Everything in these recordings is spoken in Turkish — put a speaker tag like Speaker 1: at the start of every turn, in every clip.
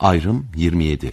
Speaker 1: Ayrım 27.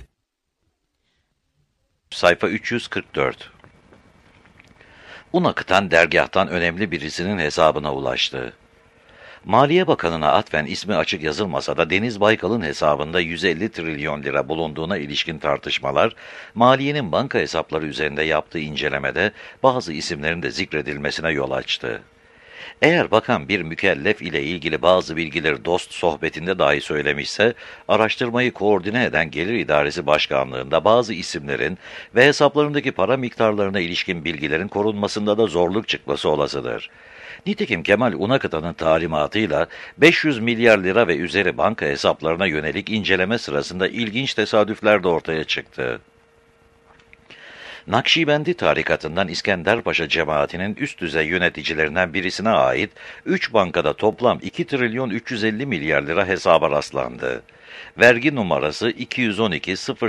Speaker 2: Sayfa 344. Un akıtan dergâhtan önemli birisinin hesabına ulaştı. Maliye Bakanı'na atfen ismi açık yazılmasa da Deniz Baykal'ın hesabında 150 trilyon lira bulunduğuna ilişkin tartışmalar, Maliye'nin banka hesapları üzerinde yaptığı incelemede bazı isimlerin de zikredilmesine yol açtı. Eğer bakan bir mükellef ile ilgili bazı bilgileri dost sohbetinde dahi söylemişse, araştırmayı koordine eden Gelir İdaresi Başkanlığı'nda bazı isimlerin ve hesaplarındaki para miktarlarına ilişkin bilgilerin korunmasında da zorluk çıkması olasıdır. Nitekim Kemal Unakıtan'ın talimatıyla 500 milyar lira ve üzeri banka hesaplarına yönelik inceleme sırasında ilginç tesadüfler de ortaya çıktı. Nakşibendi tarikatından İskenderpaşa cemaatinin üst düzey yöneticilerinden birisine ait 3 bankada toplam 2 trilyon 350 milyar lira hesaba rastlandı. Vergi numarası 212.0057 ...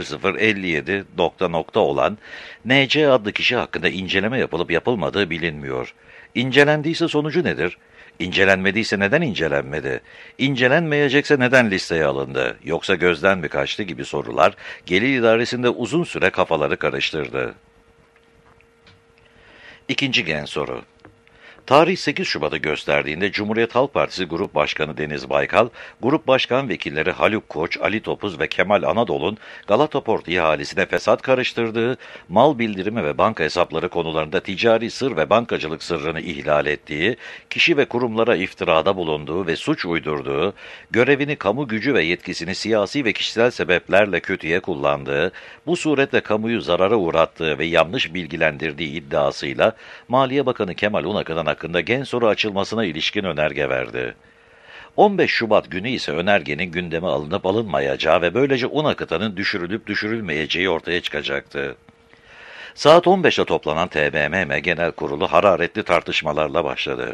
Speaker 2: olan NC adlı kişi hakkında inceleme yapılıp yapılmadığı bilinmiyor. İncelendiyse sonucu nedir? İncelenmediyse neden incelenmedi? İncelenmeyecekse neden listeye alındı? Yoksa gözden mi kaçtı gibi sorular Gelir İdaresi'nde uzun süre kafaları karıştırdı. İkinci gen soru. Tarih 8 Şubat'ı gösterdiğinde Cumhuriyet Halk Partisi Grup Başkanı Deniz Baykal, Grup Başkan Vekilleri Haluk Koç, Ali Topuz ve Kemal Anadolu'nun Galata Port ihalesine fesat karıştırdığı, mal bildirimi ve banka hesapları konularında ticari sır ve bankacılık sırrını ihlal ettiği, kişi ve kurumlara iftirada bulunduğu ve suç uydurduğu, görevini, kamu gücü ve yetkisini siyasi ve kişisel sebeplerle kötüye kullandığı, bu suretle kamuyu zarara uğrattığı ve yanlış bilgilendirdiği iddiasıyla Maliye Bakanı Kemal Unakıtan hakkında gen soru açılmasına ilişkin önerge verdi. 15 Şubat günü ise önergenin gündeme alınıp alınmayacağı ve böylece Unakıtan'ın düşürülüp düşürülmeyeceği ortaya çıkacaktı. Saat 15'te toplanan TBMM Genel Kurulu hararetli tartışmalarla başladı.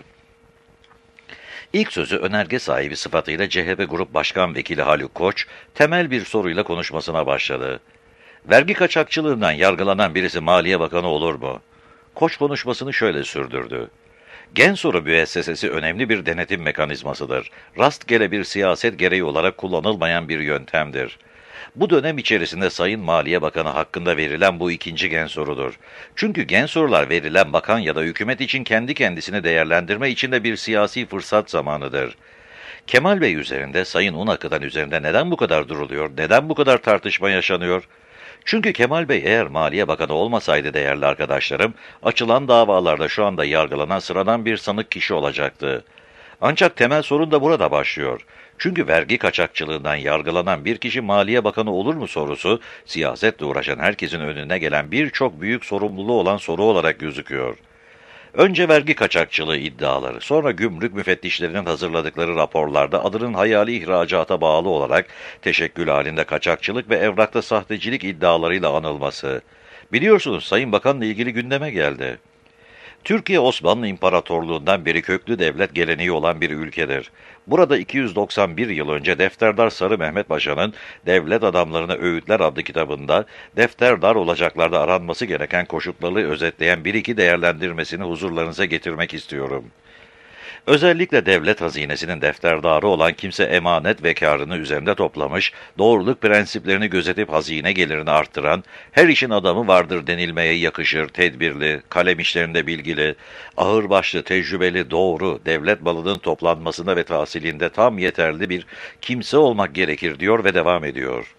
Speaker 2: İlk sözü önerge sahibi sıfatıyla CHP Grup Başkan Vekili Haluk Koç, temel bir soruyla konuşmasına başladı. Vergi kaçakçılığından yargılanan birisi Maliye Bakanı olur mu? Koç konuşmasını şöyle sürdürdü. Gen soru müessesesi önemli bir denetim mekanizmasıdır. Rastgele bir siyaset gereği olarak kullanılmayan bir yöntemdir. Bu dönem içerisinde Sayın Maliye Bakanı hakkında verilen bu ikinci gen sorudur. Çünkü gen sorular verilen bakan ya da hükümet için kendi kendisini değerlendirme için de bir siyasi fırsat zamanıdır. Kemal Bey üzerinde, Sayın Unakıtan üzerinde neden bu kadar duruluyor, neden bu kadar tartışma yaşanıyor? Çünkü Kemal Bey eğer Maliye Bakanı olmasaydı değerli arkadaşlarım, açılan davalarda şu anda yargılanan sıradan bir sanık kişi olacaktı. Ancak temel sorun da burada başlıyor. Çünkü vergi kaçakçılığından yargılanan bir kişi Maliye Bakanı olur mu sorusu, siyasetle uğraşan herkesin önüne gelen birçok büyük sorumluluğu olan soru olarak gözüküyor. Önce vergi kaçakçılığı iddiaları, sonra gümrük müfettişlerinin hazırladıkları raporlarda adının hayali ihracata bağlı olarak teşekkül halinde kaçakçılık ve evrakta sahtecilik iddialarıyla anılması. Biliyorsunuz Sayın Bakan'la ilgili gündeme geldi. Türkiye Osmanlı İmparatorluğundan beri köklü devlet geleneği olan bir ülkedir. Burada 291 yıl önce Defterdar Sarı Mehmet Paşa'nın Devlet Adamlarına Öğütler adlı kitabında defterdar olacaklarda aranması gereken koşulları özetleyen bir iki değerlendirmesini huzurlarınıza getirmek istiyorum. Özellikle devlet hazinesinin defterdarı olan kimse emanet ve kârını üzerinde toplamış, doğruluk prensiplerini gözetip hazine gelirini arttıran, her işin adamı vardır denilmeye yakışır, tedbirli, kalem işlerinde bilgili, ağırbaşlı, tecrübeli, doğru, devlet malının toplanmasında ve tahsilinde tam yeterli bir kimse olmak gerekir diyor ve devam ediyor.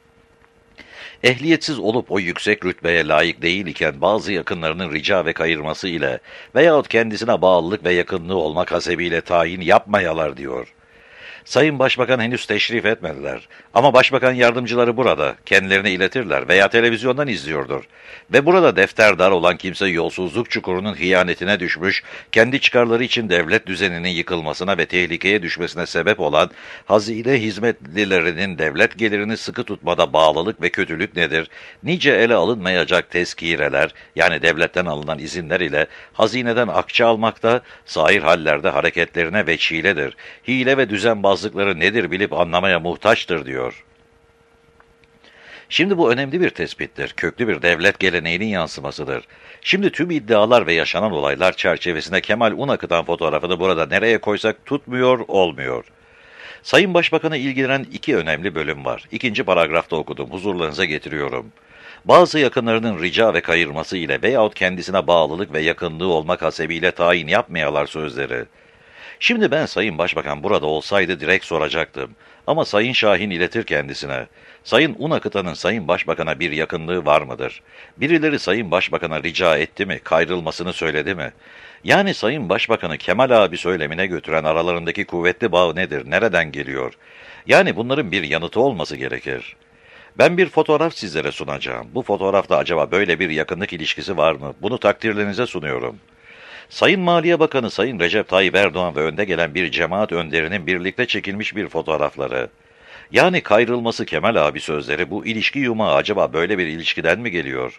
Speaker 2: Ehliyetsiz olup o yüksek rütbeye layık değil iken bazı yakınlarının rica ve kayırması ile veyahut kendisine bağlılık ve yakınlığı olmak hasebiyle tayin yapmayalar diyor. Sayın Başbakan henüz teşrif etmediler. Ama Başbakan yardımcıları burada, kendilerine iletirler veya televizyondan izliyordur. Ve burada defterdar olan kimse yolsuzluk çukurunun hıyanetine düşmüş, kendi çıkarları için devlet düzeninin yıkılmasına ve tehlikeye düşmesine sebep olan hazine hizmetlilerinin devlet gelirini sıkı tutmada bağlılık ve kötülük nedir? Nice ele alınmayacak tezkireler, yani devletten alınan izinler ile hazineden akçe almakta, sair hallerde hareketlerine veçiledir. Hile ve düzenbazlıkları nedir bilip anlamaya muhtaçtır diyor. Şimdi bu önemli bir tespittir, köklü bir devlet geleneğinin yansımasıdır. Şimdi tüm iddialar ve yaşanan olaylar çerçevesinde Kemal Unakıtan fotoğrafını burada nereye koysak tutmuyor, olmuyor. Sayın Başbakan'ı ilgilendiren iki önemli bölüm var. İkinci paragrafta okudum, huzurlarınıza getiriyorum. Bazı yakınlarının rica ve kayırması ile veyahut kendisine bağlılık ve yakınlığı olmak hasebiyle tayin yapmayalar sözleri. Şimdi ben Sayın Başbakan burada olsaydı direkt soracaktım. Ama Sayın Şahin iletir kendisine. Sayın Unakıtan'ın Sayın Başbakan'a bir yakınlığı var mıdır? Birileri Sayın Başbakan'a rica etti mi, kayrılmasını söyledi mi? Yani Sayın Başbakan'ı Kemal abi söylemine götüren aralarındaki kuvvetli bağ nedir, nereden geliyor? Yani bunların bir yanıtı olması gerekir. Ben bir fotoğraf sizlere sunacağım. Bu fotoğrafta acaba böyle bir yakınlık ilişkisi var mı? Bunu takdirlerinize sunuyorum. Sayın Maliye Bakanı Sayın Recep Tayyip Erdoğan ve önde gelen bir cemaat önderinin birlikte çekilmiş bir fotoğrafları. Yani kayrılması Kemal abi sözleri bu ilişki yumağı acaba böyle bir ilişkiden mi geliyor?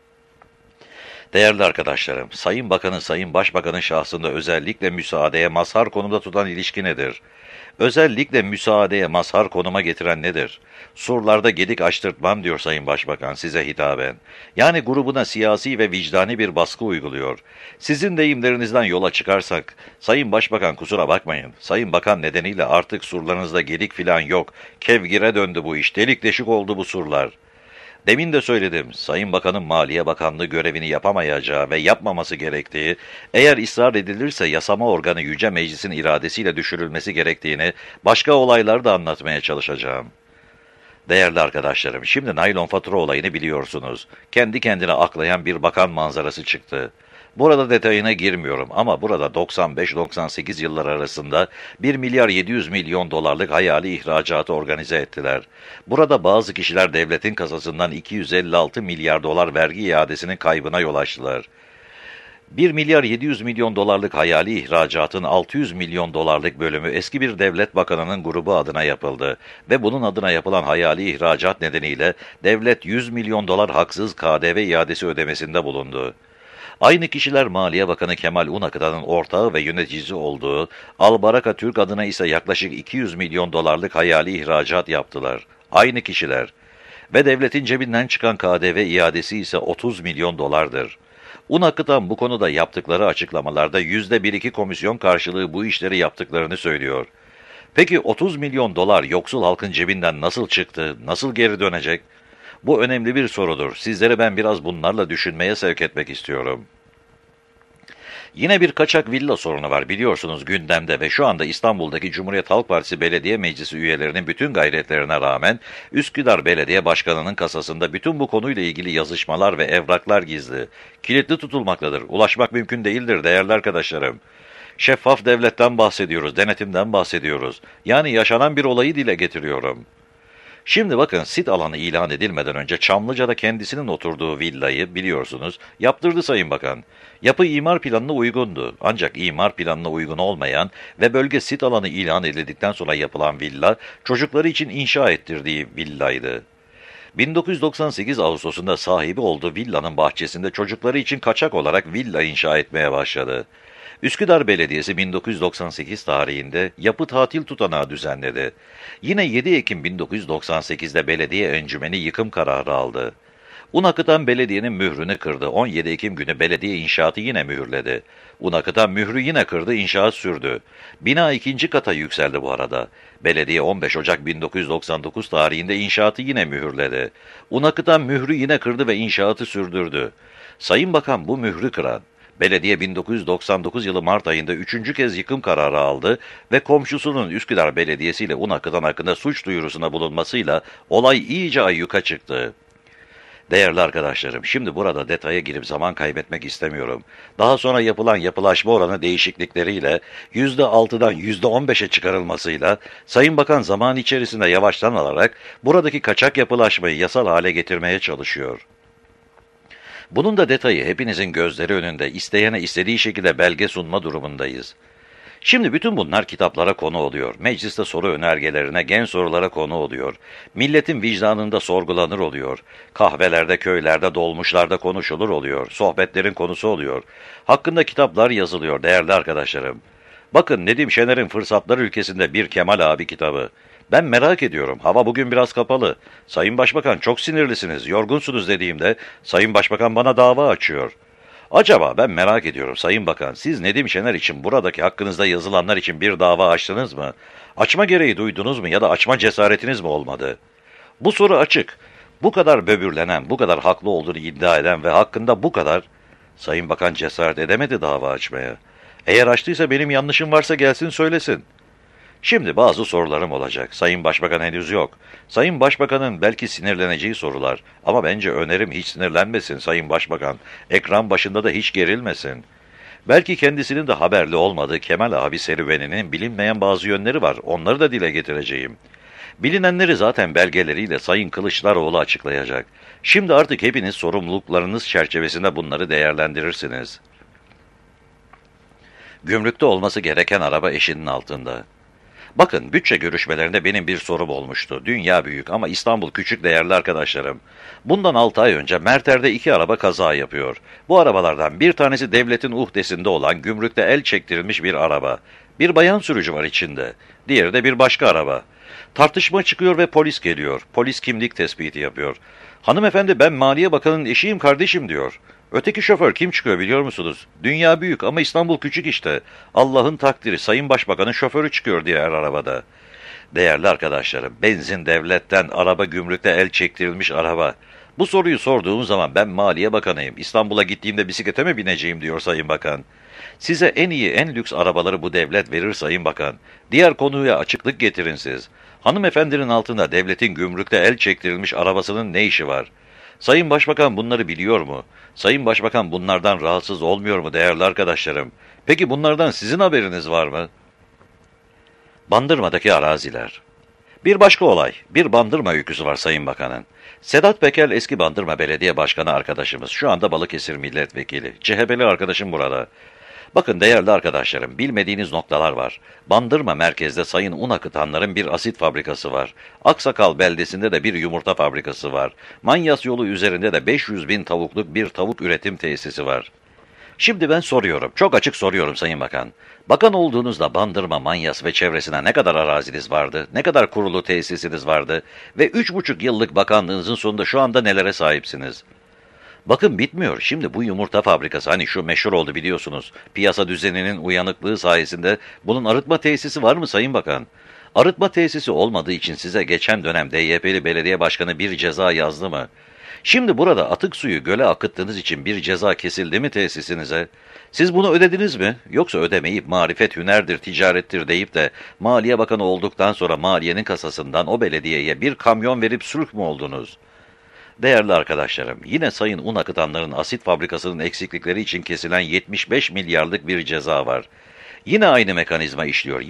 Speaker 2: Değerli arkadaşlarım, Sayın Bakan'ın Sayın Başbakan'ın şahsında özellikle müsaadeye mazhar konumda tutan ilişki nedir? Özellikle müsaadeye mazhar konuma getiren nedir? Surlarda gedik açtırtmam diyor Sayın Başbakan size hitaben. Yani grubuna siyasi ve vicdani bir baskı uyguluyor. Sizin deyimlerinizden yola çıkarsak, Sayın Başbakan kusura bakmayın, Sayın Bakan nedeniyle artık surlarınızda gedik filan yok. Kevgire döndü bu iş, delik deşik oldu bu surlar. Demin de söyledim, Sayın Bakan'ın Maliye Bakanlığı görevini yapamayacağı ve yapmaması gerektiği, eğer ısrar edilirse yasama organı Yüce Meclis'in iradesiyle düşürülmesi gerektiğini, başka olayları da anlatmaya çalışacağım. Değerli arkadaşlarım, şimdi naylon fatura olayını biliyorsunuz. Kendi kendine aklayan bir bakan manzarası çıktı. Burada detayına girmiyorum ama burada 95-98 yıllar arasında 1 milyar 700 milyon dolarlık hayali ihracatı organize ettiler. Burada bazı kişiler devletin kasasından 256 milyar dolar vergi iadesinin kaybına yol açtılar. 1 milyar 700 milyon dolarlık hayali ihracatın 600 milyon dolarlık bölümü eski bir devlet bakanının grubu adına yapıldı ve bunun adına yapılan hayali ihracat nedeniyle devlet 100 milyon dolar haksız KDV iadesi ödemesinde bulundu. Aynı kişiler Maliye Bakanı Kemal Unakıtan'ın ortağı ve yöneticisi olduğu Albaraka Türk adına ise yaklaşık 200 milyon dolarlık hayali ihracat yaptılar. Aynı kişiler. Ve devletin cebinden çıkan KDV iadesi ise 30 milyon dolardır. Unakıtan bu konuda yaptıkları açıklamalarda %1-2 komisyon karşılığı bu işleri yaptıklarını söylüyor. Peki 30 milyon dolar yoksul halkın cebinden nasıl çıktı, nasıl geri dönecek? Bu önemli bir sorudur. Sizleri ben biraz bunlarla düşünmeye sevk etmek istiyorum. Yine bir kaçak villa sorunu var biliyorsunuz gündemde ve şu anda İstanbul'daki Cumhuriyet Halk Partisi Belediye Meclisi üyelerinin bütün gayretlerine rağmen Üsküdar Belediye Başkanı'nın kasasında bütün bu konuyla ilgili yazışmalar ve evraklar gizli. Kilitli tutulmaktadır. Ulaşmak mümkün değildir değerli arkadaşlarım. Şeffaf devletten bahsediyoruz, denetimden bahsediyoruz. Yani yaşanan bir olayı dile getiriyorum. Şimdi bakın sit alanı ilan edilmeden önce Çamlıca'da kendisinin oturduğu villayı biliyorsunuz yaptırdı Sayın Bakan. Yapı imar planına uygundu ancak imar planına uygun olmayan ve bölge sit alanı ilan edildikten sonra yapılan villa çocukları için inşa ettirdiği villaydı. 1998 Ağustos'unda sahibi olduğu villanın bahçesinde çocukları için kaçak olarak villa inşa etmeye başladı. Üsküdar Belediyesi 1998 tarihinde yapı tatil tutanağı düzenledi. Yine 7 Ekim 1998'de belediye encümeni yıkım kararı aldı. Unakıtan belediyenin mührünü kırdı. 17 Ekim günü belediye inşaatı yine mühürledi. Unakıtan mührü yine kırdı, inşaat sürdü. Bina ikinci kata yükseldi bu arada. Belediye 15 Ocak 1999 tarihinde inşaatı yine mühürledi. Unakıtan mührü yine kırdı ve inşaatı sürdürdü. Sayın Bakan bu mührü kıran, belediye 1999 yılı Mart ayında 3. kez yıkım kararı aldı ve komşusunun Üsküdar Belediyesi ile Unakıtan hakkında suç duyurusuna bulunmasıyla olay iyice ayyuka çıktı. Değerli arkadaşlarım, şimdi burada detaya girip zaman kaybetmek istemiyorum. Daha sonra yapılan yapılaşma oranı değişiklikleriyle %6'dan %15'e çıkarılmasıyla Sayın Bakan zaman içerisinde yavaştan alarak buradaki kaçak yapılaşmayı yasal hale getirmeye çalışıyor. Bunun da detayı hepinizin gözleri önünde isteyene istediği şekilde belge sunma durumundayız. Şimdi bütün bunlar kitaplara konu oluyor. Mecliste soru önergelerine, gen sorulara konu oluyor. Milletin vicdanında sorgulanır oluyor. Kahvelerde, köylerde, dolmuşlarda konuşulur oluyor. Sohbetlerin konusu oluyor. Hakkında kitaplar yazılıyor değerli arkadaşlarım. Bakın Nedim Şener'in Fırsatlar Ülkesi'nde bir Kemal abi kitabı. Ben merak ediyorum. Hava bugün biraz kapalı. Sayın Başbakan çok sinirlisiniz, yorgunsunuz dediğimde Sayın Başbakan bana dava açıyor. Acaba ben merak ediyorum Sayın Bakan, siz Nedim Şener için buradaki hakkınızda yazılanlar için bir dava açtınız mı? Açma gereği duydunuz mu ya da açma cesaretiniz mi olmadı? Bu soru açık. Bu kadar böbürlenen, bu kadar haklı olduğunu iddia eden ve hakkında bu kadar Sayın Bakan cesaret edemedi dava açmaya. Eğer açtıysa benim yanlışım varsa gelsin söylesin. Şimdi bazı sorularım olacak. Sayın Başbakan henüz yok. Sayın Başbakan'ın belki sinirleneceği sorular. Ama bence önerim hiç sinirlenmesin Sayın Başbakan. Ekran başında da hiç gerilmesin. Belki kendisinin de haberli olmadığı Kemal abi serüveninin bilinmeyen bazı yönleri var. Onları da dile getireceğim. Bilinenleri zaten belgeleriyle Sayın Kılıçdaroğlu açıklayacak. Şimdi artık hepiniz sorumluluklarınız çerçevesinde bunları değerlendirirsiniz. Gümrükte olması gereken araba eşinin altında. Bakın, bütçe görüşmelerinde benim bir sorum olmuştu. Dünya büyük ama İstanbul küçük değerli arkadaşlarım. Bundan 6 ay önce Merter'de 2 araba kaza yapıyor. Bu arabalardan bir tanesi devletin uhdesinde olan gümrükte el çektirilmiş bir araba. Bir bayan sürücü var içinde. Diğeri de bir başka araba. Tartışma çıkıyor ve polis geliyor. Polis kimlik tespiti yapıyor. Hanımefendi ben Maliye Bakanı'nın eşiyim kardeşim diyor. Öteki şoför kim çıkıyor biliyor musunuz? Dünya büyük ama İstanbul küçük işte. Allah'ın takdiri Sayın Başbakan'ın şoförü çıkıyor diğer arabada. Değerli arkadaşlarım, benzin devletten, araba gümrükte el çektirilmiş araba. Bu soruyu sorduğum zaman ben Maliye Bakanıyım. İstanbul'a gittiğimde bisiklete mi bineceğim diyor Sayın Bakan. Size en iyi, en lüks arabaları bu devlet verir Sayın Bakan. Diğer konuya açıklık getirin siz. Hanımefendinin altında devletin gümrükte el çektirilmiş arabasının ne işi var? Sayın Başbakan bunları biliyor mu? Sayın Başbakan bunlardan rahatsız olmuyor mu değerli arkadaşlarım? Peki bunlardan sizin haberiniz var mı? Bandırma'daki araziler. Bir başka olay, bir Bandırma öyküsü var Sayın Bakan'ın. Sedat Peker eski Bandırma Belediye Başkanı arkadaşımız, şu anda Balıkesir Milletvekili. CHP'li arkadaşım burada. Bakın değerli arkadaşlarım, bilmediğiniz noktalar var. Bandırma merkezde Sayın un akıtanların bir asit fabrikası var. Aksakal beldesinde de bir yumurta fabrikası var. Manyas yolu üzerinde de 500 bin tavukluk bir tavuk üretim tesisi var. Şimdi ben soruyorum, çok açık soruyorum Sayın Bakan. Bakan olduğunuzda Bandırma, Manyas ve çevresine ne kadar araziniz vardı, ne kadar kurulu tesisiniz vardı ve 3,5 yıllık bakanlığınızın sonunda şu anda nelere sahipsiniz? Bakın bitmiyor. Şimdi bu yumurta fabrikası hani şu meşhur oldu biliyorsunuz. Piyasa düzeninin uyanıklığı sayesinde bunun arıtma tesisi var mı Sayın Bakan? Arıtma tesisi olmadığı için size geçen dönem DYP'li belediye başkanı bir ceza yazdı mı? Şimdi burada atık suyu göle akıttığınız için bir ceza kesildi mi tesisinize? Siz bunu ödediniz mi? Yoksa ödemeyip marifet hünerdir, ticarettir deyip de Maliye Bakanı olduktan sonra maliyenin kasasından o belediyeye bir kamyon verip sülk mü oldunuz? Değerli arkadaşlarım, yine Sayın Un Akıtanların asit fabrikasının eksiklikleri için kesilen 75 milyarlık bir ceza var. Yine aynı mekanizma işliyor,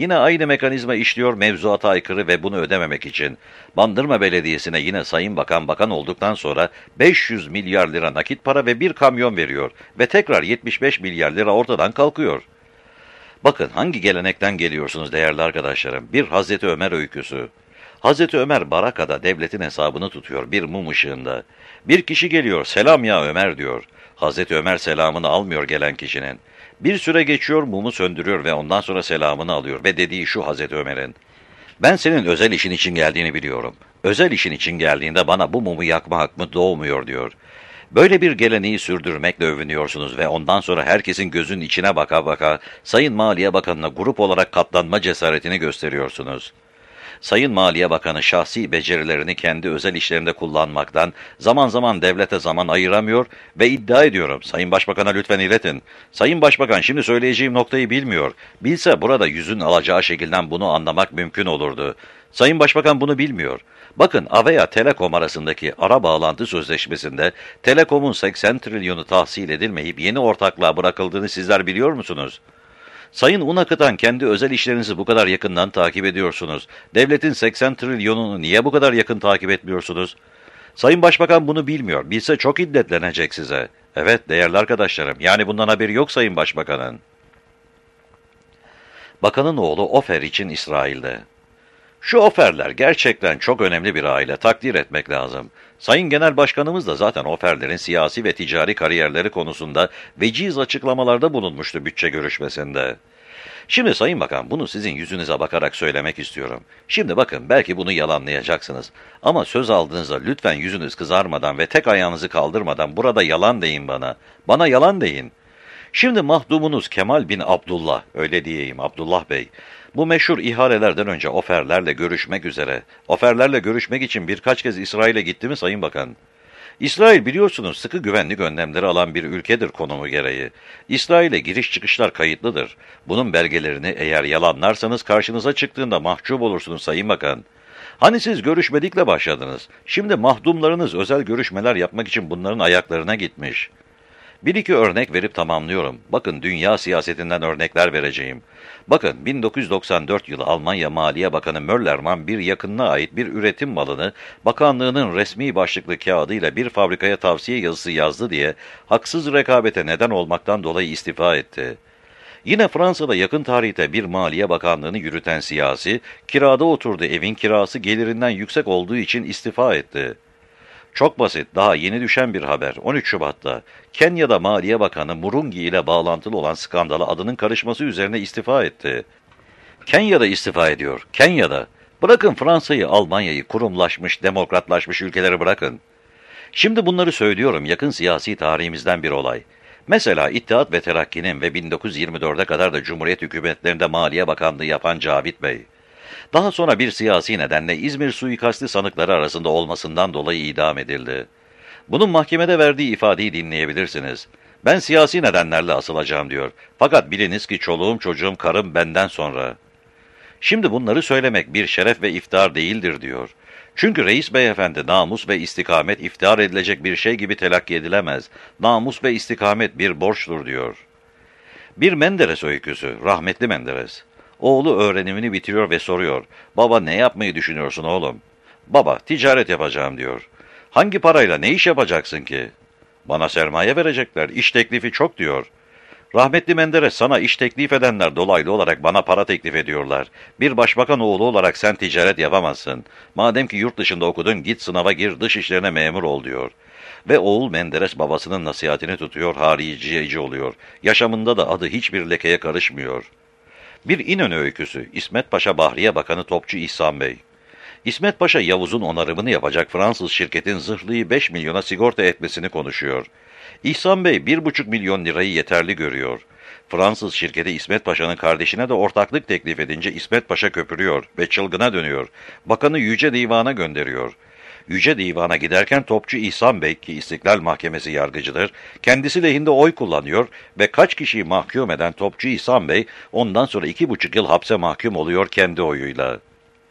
Speaker 2: mevzuata aykırı ve bunu ödememek için. Bandırma Belediyesi'ne yine Sayın Bakan bakan olduktan sonra 500 milyar lira nakit para ve bir kamyon veriyor ve tekrar 75 milyar lira ortadan kalkıyor. Bakın hangi gelenekten geliyorsunuz değerli arkadaşlarım? Bir Hazreti Ömer öyküsü. Hazreti Ömer barakada devletin hesabını tutuyor bir mum ışığında. Bir kişi geliyor, selam ya Ömer diyor. Hazreti Ömer selamını almıyor gelen kişinin. Bir süre geçiyor, mumu söndürüyor ve ondan sonra selamını alıyor ve dediği şu Hazreti Ömer'in. Ben senin özel işin için geldiğini biliyorum. Özel işin için geldiğinde bana bu mumu yakma hakkı doğmuyor diyor. Böyle bir geleneği sürdürmekle övünüyorsunuz ve ondan sonra herkesin gözünün içine baka baka Sayın Maliye Bakanı'na grup olarak katlanma cesaretini gösteriyorsunuz. Sayın Maliye Bakanı şahsi becerilerini kendi özel işlerinde kullanmaktan zaman zaman devlete zaman ayıramıyor ve iddia ediyorum. Sayın Başbakan'a lütfen iletin. Sayın Başbakan şimdi söyleyeceğim noktayı bilmiyor. Bilse burada yüzün alacağı şekilden bunu anlamak mümkün olurdu. Sayın Başbakan bunu bilmiyor. Bakın Avea Telekom arasındaki ara bağlantı sözleşmesinde Telekom'un 80 trilyonu tahsil edilmeyip yeni ortaklığa bırakıldığını sizler biliyor musunuz? Sayın Un Akıtan kendi özel işlerinizi bu kadar yakından takip ediyorsunuz. Devletin 80 trilyonunu niye bu kadar yakın takip etmiyorsunuz? Sayın Başbakan bunu bilmiyor. Bilse çok hiddetlenecek size. Evet değerli arkadaşlarım, yani bundan haberi yok Sayın Başbakan'ın. Bakanın oğlu Ofer için İsrail'de. Şu Oferler gerçekten çok önemli bir aile, takdir etmek lazım. Sayın Genel Başkanımız da zaten Oferlerin siyasi ve ticari kariyerleri konusunda veciz açıklamalarda bulunmuştu bütçe görüşmesinde. Şimdi Sayın Bakan, bunu sizin yüzünüze bakarak söylemek istiyorum. Şimdi bakın, belki bunu yalanlayacaksınız. Ama söz aldığınızda lütfen yüzünüz kızarmadan ve tek ayağınızı kaldırmadan burada yalan deyin bana. Bana yalan deyin. Şimdi mahdumunuz Kemal bin Abdullah, öyle diyeyim Abdullah Bey, bu meşhur ihalelerden önce oferlerle görüşmek üzere, oferlerle görüşmek için birkaç kez İsrail'e gitti mi Sayın Bakan? İsrail biliyorsunuz sıkı güvenlik önlemleri alan bir ülkedir konumu gereği. İsrail'e giriş çıkışlar kayıtlıdır. Bunun belgelerini eğer yalanlarsanız karşınıza çıktığında mahcup olursunuz Sayın Bakan. Hani siz görüşmedikle başladınız. Şimdi mahdumlarınız özel görüşmeler yapmak için bunların ayaklarına gitmiş. Bir iki örnek verip tamamlıyorum. Bakın dünya siyasetinden örnekler vereceğim. Bakın 1994 yılı Almanya Maliye Bakanı Möllerman bir yakınına ait bir üretim malını bakanlığının resmi başlıklı kağıdıyla bir fabrikaya tavsiye yazısı yazdı diye haksız rekabete neden olmaktan dolayı istifa etti. Yine Fransa'da yakın tarihte bir Maliye Bakanlığı'nı yürüten siyasi, kirada oturduğu evin kirası gelirinden yüksek olduğu için istifa etti. Çok basit, daha yeni düşen bir haber. 13 Şubat'ta Kenya'da Maliye Bakanı Murungi ile bağlantılı olan skandala adının karışması üzerine istifa etti. Kenya'da istifa ediyor. Kenya'da. Bırakın Fransa'yı, Almanya'yı, kurumlaşmış, demokratlaşmış ülkeleri bırakın. Şimdi bunları söylüyorum, yakın siyasi tarihimizden bir olay. Mesela İttihat ve Terakki'nin ve 1924'e kadar da Cumhuriyet hükümetlerinde Maliye Bakanlığı yapan Cavit Bey. Daha sonra bir siyasi nedenle İzmir suikasti sanıkları arasında olmasından dolayı idam edildi. Bunun mahkemede verdiği ifadeyi dinleyebilirsiniz. Ben siyasi nedenlerle asılacağım diyor. Fakat biliniz ki çoluğum çocuğum karım benden sonra. Şimdi bunları söylemek bir şeref ve iftihar değildir diyor. Çünkü reis beyefendi namus ve istikamet iftihar edilecek bir şey gibi telakki edilemez. Namus ve istikamet bir borçtur diyor. Bir Menderes öyküsü, rahmetli Menderes. Oğlu öğrenimini bitiriyor ve soruyor. Baba ne yapmayı düşünüyorsun oğlum? Baba ticaret yapacağım diyor. Hangi parayla ne iş yapacaksın ki? Bana sermaye verecekler, iş teklifi çok diyor. Rahmetli Menderes sana iş teklif edenler dolaylı olarak bana para teklif ediyorlar. Bir başbakan oğlu olarak sen ticaret yapamazsın. Madem ki yurt dışında okudun git sınava gir dış işlerine memur ol diyor. Ve oğul Menderes babasının nasihatini tutuyor, hariciyeci oluyor. Yaşamında da adı hiçbir lekeye karışmıyor. Bir İnönü öyküsü, İsmet Paşa Bahriye Bakanı Topçu İhsan Bey. İsmet Paşa Yavuz'un onarımını yapacak Fransız şirketin zırhlıyı 5 milyona sigorta etmesini konuşuyor. İhsan Bey 1,5 milyon lirayı yeterli görüyor. Fransız şirketi İsmet Paşa'nın kardeşine de ortaklık teklif edince İsmet Paşa köpürüyor ve çılgına dönüyor. Bakanı Yüce Divan'a gönderiyor. Yüce Divan'a giderken Topçu İhsan Bey ki İstiklal Mahkemesi yargıcıdır, kendisi lehinde oy kullanıyor ve kaç kişiyi mahkum eden Topçu İhsan Bey ondan sonra 2,5 yıl hapse mahkum oluyor kendi oyuyla.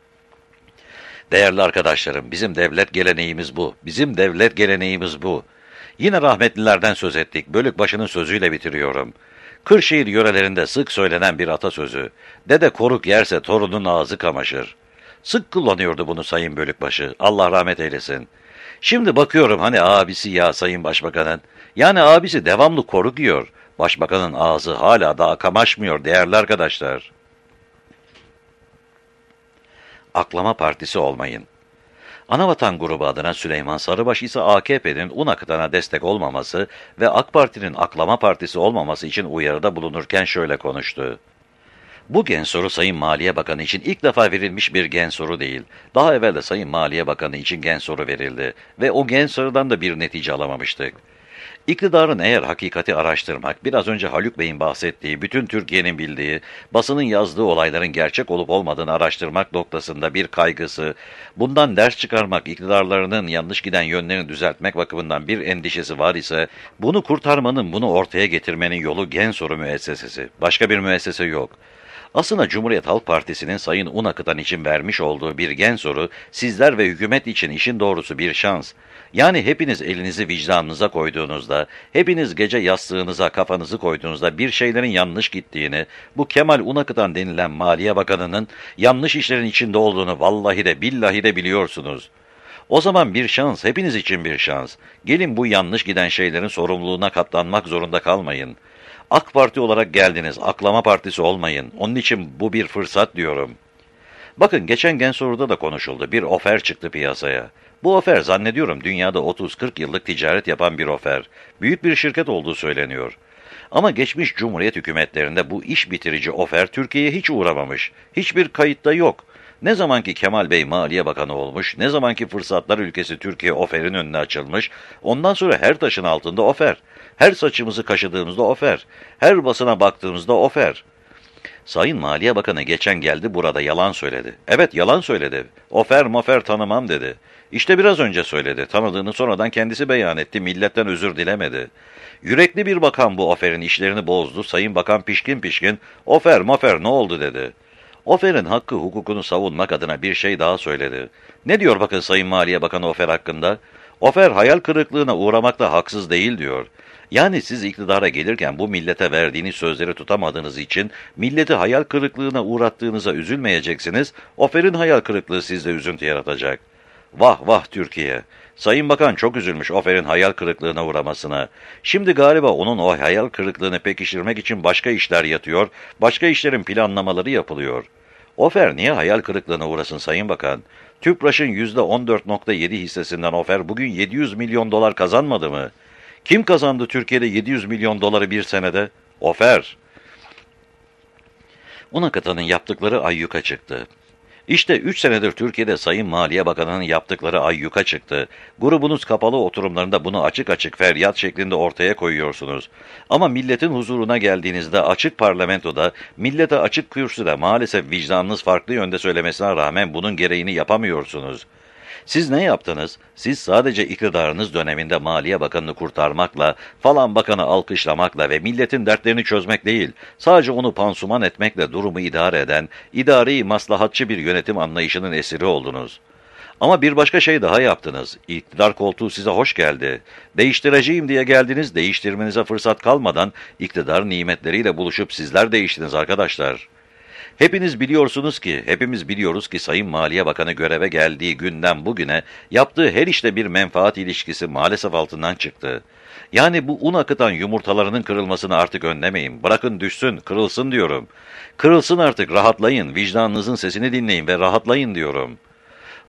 Speaker 2: Değerli arkadaşlarım, bizim devlet geleneğimiz bu. Bizim devlet geleneğimiz bu. Yine rahmetlilerden söz ettik. Bölükbaşı'nın sözüyle bitiriyorum. Kırşehir yörelerinde sık söylenen bir atasözü. Dede koruk yerse torunun ağzı kamaşır. Sık kullanıyordu bunu Sayın Bölükbaşı. Allah rahmet eylesin. Şimdi bakıyorum hani abisi ya Sayın Başbakan'ın. Yani abisi devamlı koruk yiyor. Başbakanın ağzı hala daha kamaşmıyor değerli arkadaşlar. Aklama partisi olmayın. Anavatan grubu adına Süleyman Sarıbaş ise AKP'nin un akıtana destek olmaması ve AK Parti'nin aklama partisi olmaması için uyarıda bulunurken şöyle konuştu. Bu gen soru Sayın Maliye Bakanı için ilk defa verilmiş bir gen soru değil. Daha evvel de Sayın Maliye Bakanı için gen soru verildi ve o gen sorudan da bir netice alamamıştık. İktidarın eğer hakikati araştırmak, biraz önce Haluk Bey'in bahsettiği, bütün Türkiye'nin bildiği, basının yazdığı olayların gerçek olup olmadığını araştırmak noktasında bir kaygısı, bundan ders çıkarmak, iktidarlarının yanlış giden yönlerini düzeltmek bakımından bir endişesi var ise, bunu kurtarmanın, bunu ortaya getirmenin yolu Gen Soru müessesesi. Başka bir müessese yok. Aslında Cumhuriyet Halk Partisi'nin Sayın Unakıtan için vermiş olduğu bir gen soru, sizler ve hükümet için işin doğrusu bir şans. Yani hepiniz elinizi vicdanınıza koyduğunuzda, hepiniz gece yastığınıza kafanızı koyduğunuzda bir şeylerin yanlış gittiğini, bu Kemal Unakıtan denilen Maliye Bakanı'nın yanlış işlerin içinde olduğunu vallahi de billahi de biliyorsunuz. O zaman bir şans, hepiniz için bir şans. Gelin bu yanlış giden şeylerin sorumluluğuna katlanmak zorunda kalmayın. AK Parti olarak geldiniz, aklama partisi olmayın. Onun için bu bir fırsat diyorum. Bakın geçen Gen Soru'da da konuşuldu. Bir ofer çıktı piyasaya. Bu ofer zannediyorum dünyada 30-40 yıllık ticaret yapan bir ofer. Büyük bir şirket olduğu söyleniyor. Ama geçmiş Cumhuriyet hükümetlerinde bu iş bitirici ofer Türkiye'ye hiç uğramamış. Hiçbir kayıtta yok. Ne zamanki Kemal Bey Maliye Bakanı olmuş, ne zamanki fırsatlar ülkesi Türkiye oferin önüne açılmış, ondan sonra her taşın altında ofer. Her saçımızı kaşıdığımızda ofer. Her basına baktığımızda ofer. Sayın Maliye Bakanı geçen geldi burada yalan söyledi. Evet yalan söyledi. Ofer mofer tanımam dedi. İşte biraz önce söyledi. Tanıdığını sonradan kendisi beyan etti. Milletten özür dilemedi. Yürekli bir bakan bu oferin işlerini bozdu. Sayın Bakan pişkin pişkin ofer mofer ne oldu dedi. Ofer'in hakkı hukukunu savunmak adına bir şey daha söyledi. Ne diyor bakın Sayın Maliye Bakanı Ofer hakkında? Ofer hayal kırıklığına uğramakta haksız değil diyor. Yani siz iktidara gelirken bu millete verdiğiniz sözleri tutamadığınız için milleti hayal kırıklığına uğrattığınıza üzülmeyeceksiniz. Ofer'in hayal kırıklığı sizde üzüntü yaratacak. Vah vah Türkiye! Sayın Bakan çok üzülmüş Ofer'in hayal kırıklığına uğramasına. Şimdi galiba onun o hayal kırıklığını pekiştirmek için başka işler yatıyor, başka işlerin planlamaları yapılıyor. Ofer niye hayal kırıklığına uğrasın Sayın Bakan? Tüpraş'ın %14,7 hissesinden Ofer bugün 700 milyon dolar kazanmadı mı? Kim kazandı Türkiye'de 700 milyon doları bir senede? Ofer. Unakatan'ın yaptıkları ayyuka çıktı. İşte 3 senedir Türkiye'de Sayın Maliye Bakanı'nın yaptıkları ayyuka çıktı. Grubunuz kapalı oturumlarında bunu açık açık feryat şeklinde ortaya koyuyorsunuz. Ama milletin huzuruna geldiğinizde açık parlamentoda, millete açık kürsüde maalesef vicdanınız farklı yönde söylemesine rağmen bunun gereğini yapamıyorsunuz. Siz ne yaptınız? Siz sadece iktidarınız döneminde Maliye Bakanı'nı kurtarmakla, falan bakanı alkışlamakla ve milletin dertlerini çözmek değil, sadece onu pansuman etmekle durumu idare eden, idari maslahatçı bir yönetim anlayışının esiri oldunuz. Ama bir başka şey daha yaptınız. İktidar koltuğu size hoş geldi. Değiştireceğim diye geldiniz, değiştirmenize fırsat kalmadan iktidar nimetleriyle buluşup sizler değiştiniz arkadaşlar. Hepimiz biliyoruz ki Sayın Maliye Bakanı göreve geldiği günden bugüne yaptığı her işte bir menfaat ilişkisi maalesef altından çıktı. Yani bu un akıtan yumurtalarının kırılmasını artık önlemeyin. Bırakın düşsün, kırılsın diyorum. Kırılsın artık, rahatlayın, vicdanınızın sesini dinleyin ve rahatlayın diyorum.